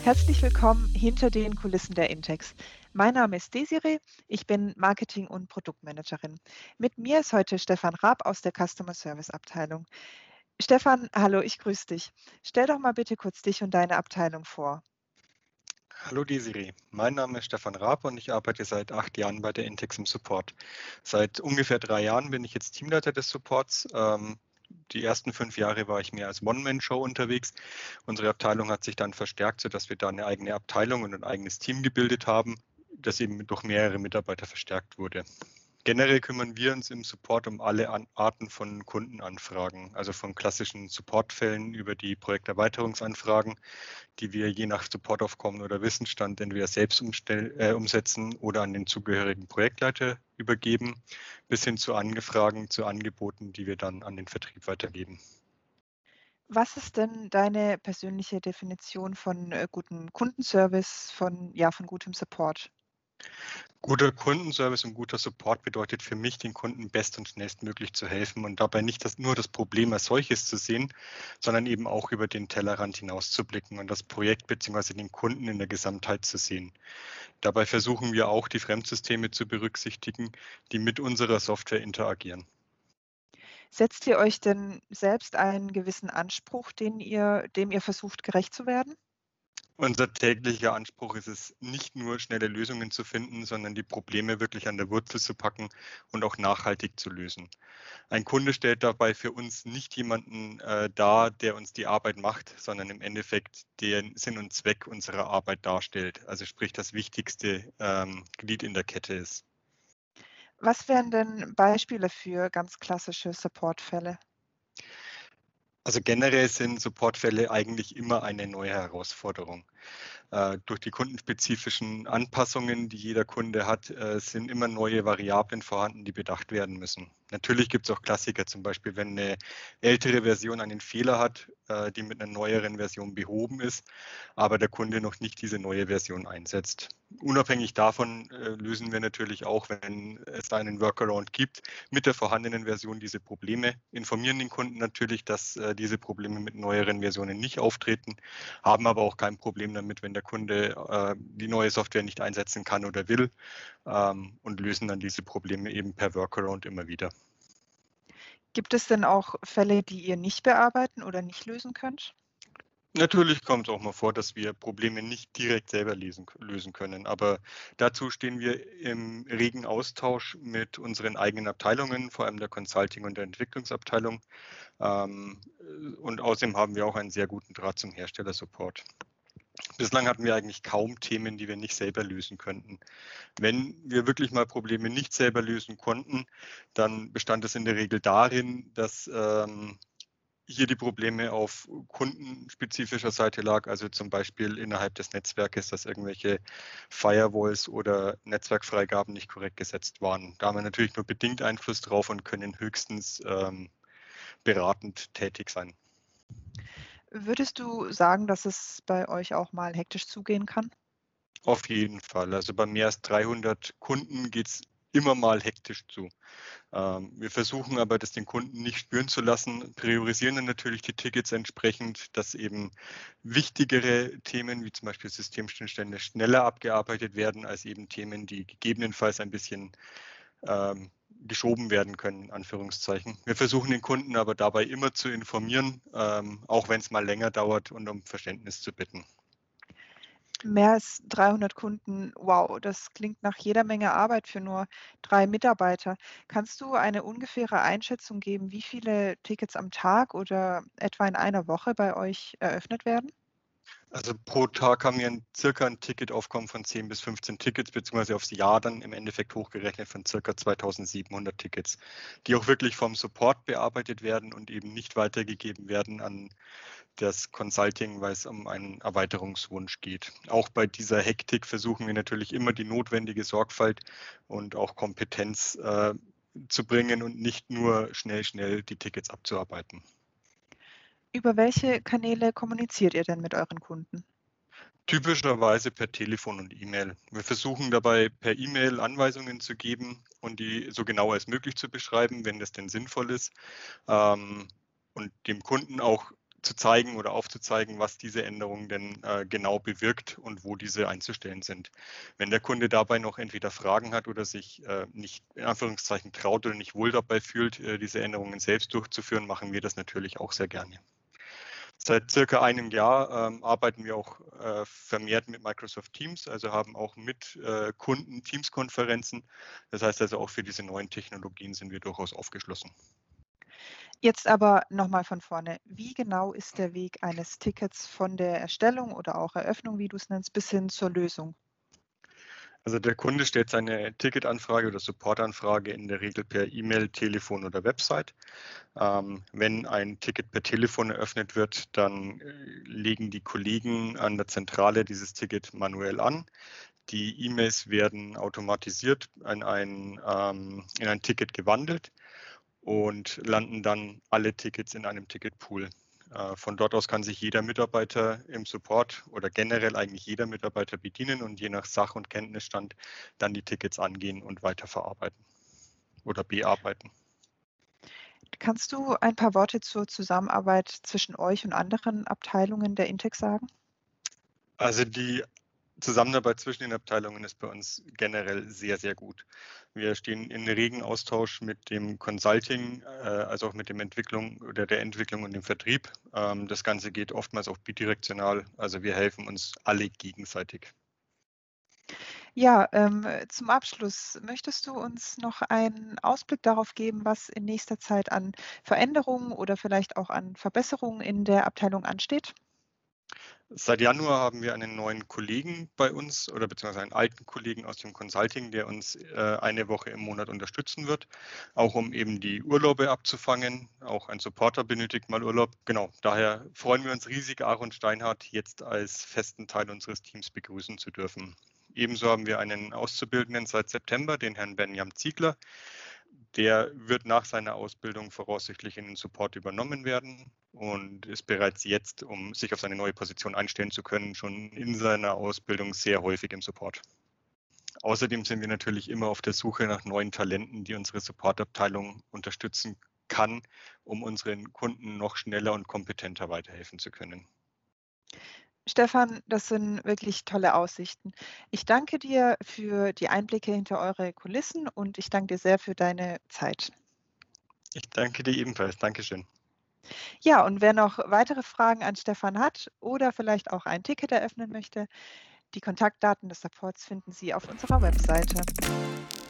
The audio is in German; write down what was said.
Herzlich willkommen hinter den Kulissen der Intex. Mein Name ist Desiree, ich bin Marketing- und Produktmanagerin. Mit mir ist heute Stefan Raab aus der Customer Service Abteilung. Stefan, hallo, ich grüße dich. Stell doch mal bitte kurz dich und deine Abteilung vor. Hallo Desiree, mein Name ist Stefan Raab und ich arbeite seit 8 Jahren bei der Intex im Support. Seit ungefähr 3 Jahren bin ich jetzt Teamleiter des Supports. Die ersten 5 Jahre war ich mehr als One-Man-Show unterwegs. Unsere Abteilung hat sich dann verstärkt, sodass wir da eine eigene Abteilung und ein eigenes Team gebildet haben, das eben durch mehrere Mitarbeiter verstärkt wurde. Generell kümmern wir uns im Support um alle Arten von Kundenanfragen, also von klassischen Supportfällen über die Projekterweiterungsanfragen, die wir je nach Supportaufkommen oder Wissensstand entweder selbst umsetzen oder an den zugehörigen Projektleiter übergeben, bis hin zu Angefragen, zu Angeboten, die wir dann an den Vertrieb weitergeben. Was ist denn deine persönliche Definition von gutem Kundenservice, von gutem Support? Guter Kundenservice und guter Support bedeutet für mich, den Kunden best- und schnellstmöglich zu helfen und dabei nicht nur das Problem als solches zu sehen, sondern eben auch über den Tellerrand hinaus zu blicken und das Projekt bzw. den Kunden in der Gesamtheit zu sehen. Dabei versuchen wir auch, die Fremdsysteme zu berücksichtigen, die mit unserer Software interagieren. Setzt ihr euch denn selbst einen gewissen Anspruch, dem ihr versucht, gerecht zu werden? Unser täglicher Anspruch ist es, nicht nur schnelle Lösungen zu finden, sondern die Probleme wirklich an der Wurzel zu packen und auch nachhaltig zu lösen. Ein Kunde stellt dabei für uns nicht jemanden dar, der uns die Arbeit macht, sondern im Endeffekt den Sinn und Zweck unserer Arbeit darstellt. Also sprich das wichtigste Glied in der Kette ist. Was wären denn Beispiele für ganz klassische Supportfälle? Also generell sind Supportfälle eigentlich immer eine neue Herausforderung. Durch die kundenspezifischen Anpassungen, die jeder Kunde hat, sind immer neue Variablen vorhanden, die bedacht werden müssen. Natürlich gibt es auch Klassiker, zum Beispiel wenn eine ältere Version einen Fehler hat, die mit einer neueren Version behoben ist, aber der Kunde noch nicht diese neue Version einsetzt. Unabhängig davon lösen wir natürlich auch, wenn es da einen Workaround gibt, mit der vorhandenen Version diese Probleme, informieren den Kunden natürlich, dass diese Probleme mit neueren Versionen nicht auftreten, haben aber auch kein Problem damit, wenn der Kunde die neue Software nicht einsetzen kann oder will, und lösen dann diese Probleme eben per Workaround immer wieder. Gibt es denn auch Fälle, die ihr nicht bearbeiten oder nicht lösen könnt? Natürlich kommt es auch mal vor, dass wir Probleme nicht direkt selber lösen können, aber dazu stehen wir im regen Austausch mit unseren eigenen Abteilungen, vor allem der Consulting- und der Entwicklungsabteilung. Und außerdem haben wir auch einen sehr guten Draht zum Herstellersupport. Bislang hatten wir eigentlich kaum Themen, die wir nicht selber lösen könnten. Wenn wir wirklich mal Probleme nicht selber lösen konnten, dann bestand es in der Regel darin, dass hier die Probleme auf kundenspezifischer Seite lag, also zum Beispiel innerhalb des Netzwerkes, dass irgendwelche Firewalls oder Netzwerkfreigaben nicht korrekt gesetzt waren. Da haben wir natürlich nur bedingt Einfluss drauf und können höchstens beratend tätig sein. Würdest du sagen, dass es bei euch auch mal hektisch zugehen kann? Auf jeden Fall. Also bei mehr als 300 Kunden geht es immer mal hektisch zu. Wir versuchen aber, das den Kunden nicht spüren zu lassen, priorisieren dann natürlich die Tickets entsprechend, dass eben wichtigere Themen wie zum Beispiel Systemschnittstellen schneller abgearbeitet werden als eben Themen, die gegebenenfalls ein bisschen geschoben werden können, in Anführungszeichen. Wir versuchen den Kunden aber dabei immer zu informieren, auch wenn es mal länger dauert und um Verständnis zu bitten. Mehr als 300 Kunden, wow, das klingt nach jeder Menge Arbeit für nur 3 Mitarbeiter. Kannst du eine ungefähre Einschätzung geben, wie viele Tickets am Tag oder etwa in einer Woche bei euch eröffnet werden? Also pro Tag haben wir circa ein Ticketaufkommen von 10 bis 15 Tickets, beziehungsweise aufs Jahr dann im Endeffekt hochgerechnet von circa 2700 Tickets, die auch wirklich vom Support bearbeitet werden und eben nicht weitergegeben werden an das Consulting, weil es um einen Erweiterungswunsch geht. Auch bei dieser Hektik versuchen wir natürlich immer die notwendige Sorgfalt und auch Kompetenz zu bringen und nicht nur schnell die Tickets abzuarbeiten. Über welche Kanäle kommuniziert ihr denn mit euren Kunden? Typischerweise per Telefon und E-Mail. Wir versuchen dabei per E-Mail Anweisungen zu geben und die so genau als möglich zu beschreiben, wenn das denn sinnvoll ist, ähm, und dem Kunden auch zu zeigen oder aufzuzeigen, was diese Änderung denn genau bewirkt und wo diese einzustellen sind. Wenn der Kunde dabei noch entweder Fragen hat oder sich nicht in Anführungszeichen traut oder nicht wohl dabei fühlt, diese Änderungen selbst durchzuführen, machen wir das natürlich auch sehr gerne. Seit circa einem Jahr arbeiten wir auch vermehrt mit Microsoft Teams, also haben auch mit Kunden Teams-Konferenzen. Das heißt also auch für diese neuen Technologien sind wir durchaus aufgeschlossen. Jetzt aber nochmal von vorne. Wie genau ist der Weg eines Tickets von der Erstellung oder auch Eröffnung, wie du es nennst, bis hin zur Lösung? Also der Kunde stellt seine Ticketanfrage oder Supportanfrage in der Regel per E-Mail, Telefon oder Website. Wenn ein Ticket per Telefon eröffnet wird, dann legen die Kollegen an der Zentrale dieses Ticket manuell an. Die E-Mails werden automatisiert in ein Ticket gewandelt und landen dann alle Tickets in einem Ticketpool. Von dort aus kann sich jeder Mitarbeiter im Support oder generell eigentlich jeder Mitarbeiter bedienen und je nach Sach- und Kenntnisstand dann die Tickets angehen und weiterverarbeiten oder bearbeiten. Kannst du ein paar Worte zur Zusammenarbeit zwischen euch und anderen Abteilungen der Intex sagen? Also die Zusammenarbeit zwischen den Abteilungen ist bei uns generell sehr, sehr gut. Wir stehen in regen Austausch mit dem Consulting, also auch mit dem Entwicklung oder der Entwicklung und dem Vertrieb. Das Ganze geht oftmals auch bidirektional. Also wir helfen uns alle gegenseitig. Ja, zum Abschluss, möchtest du uns noch einen Ausblick darauf geben, was in nächster Zeit an Veränderungen oder vielleicht auch an Verbesserungen in der Abteilung ansteht? Seit Januar haben wir einen neuen Kollegen bei uns oder beziehungsweise einen alten Kollegen aus dem Consulting, der uns eine Woche im Monat unterstützen wird, auch um eben die Urlaube abzufangen. Auch ein Supporter benötigt mal Urlaub. Genau, daher freuen wir uns riesig, Aaron Steinhardt jetzt als festen Teil unseres Teams begrüßen zu dürfen. Ebenso haben wir einen Auszubildenden seit September, den Herrn Benjam Ziegler. Der wird nach seiner Ausbildung voraussichtlich in den Support übernommen werden und ist bereits jetzt, um sich auf seine neue Position einstellen zu können, schon in seiner Ausbildung sehr häufig im Support. Außerdem sind wir natürlich immer auf der Suche nach neuen Talenten, die unsere Supportabteilung unterstützen kann, um unseren Kunden noch schneller und kompetenter weiterhelfen zu können. Stefan, das sind wirklich tolle Aussichten. Ich danke dir für die Einblicke hinter eure Kulissen und ich danke dir sehr für deine Zeit. Ich danke dir ebenfalls. Dankeschön. Ja, und wer noch weitere Fragen an Stefan hat oder vielleicht auch ein Ticket eröffnen möchte, die Kontaktdaten des Supports finden Sie auf unserer Webseite.